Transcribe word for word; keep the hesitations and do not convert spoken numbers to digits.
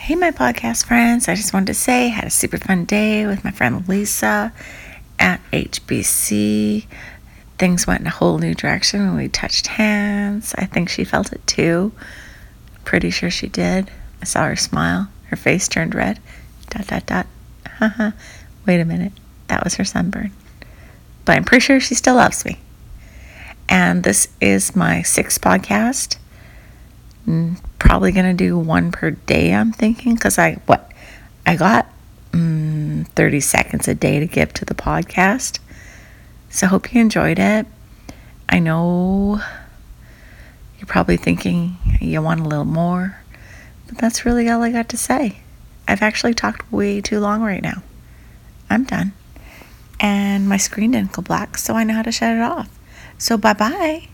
Hey, my podcast friends. I just wanted to say I had a super fun day with my friend Lisa at H B C. Things went in a whole new direction when we touched hands. I think she felt it too. Pretty sure she did. I saw her smile. Her face turned red. Dot, dot, dot. Haha. Wait a minute. That was her sunburn. But I'm pretty sure she still loves me. And this is my sixth podcast. Probably going to do one per day, I'm thinking, because I, what, I got um, thirty seconds a day to give to the podcast. So I hope you enjoyed it. I know you're probably thinking you want a little more, but that's really all I got to say. I've actually talked way too long right now. I'm done. And my screen didn't go black, so I know how to shut it off. So bye-bye.